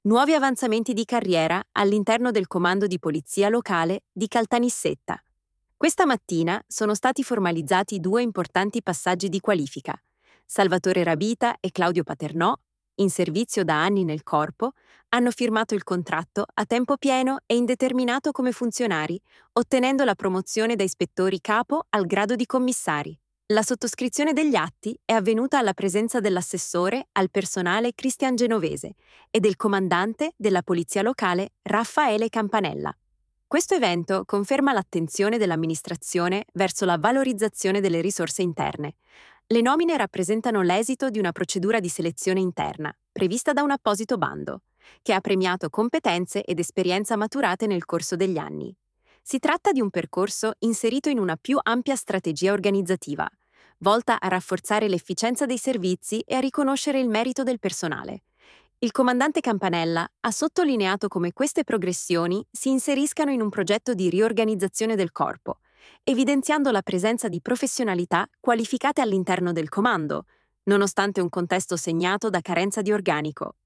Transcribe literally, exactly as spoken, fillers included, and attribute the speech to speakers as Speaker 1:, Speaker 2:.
Speaker 1: Nuovi avanzamenti di carriera all'interno del comando di polizia locale di Caltanissetta. Questa mattina sono stati formalizzati due importanti passaggi di qualifica. Salvatore Rabita e Claudio Paternò, in servizio da anni nel corpo, hanno firmato il contratto a tempo pieno e indeterminato come funzionari, ottenendo la promozione da ispettori capo al grado di commissari. La sottoscrizione degli atti è avvenuta alla presenza dell'assessore al personale Cristian Genovese e del comandante della polizia locale Raffaele Campanella. Questo evento conferma l'attenzione dell'amministrazione verso la valorizzazione delle risorse interne. Le nomine rappresentano l'esito di una procedura di selezione interna, prevista da un apposito bando, che ha premiato competenze ed esperienza maturate nel corso degli anni. Si tratta di un percorso inserito in una più ampia strategia organizzativa, volta a rafforzare l'efficienza dei servizi e a riconoscere il merito del personale. Il comandante Campanella ha sottolineato come queste progressioni si inseriscano in un progetto di riorganizzazione del corpo, evidenziando la presenza di professionalità qualificate all'interno del comando, nonostante un contesto segnato da carenza di organico.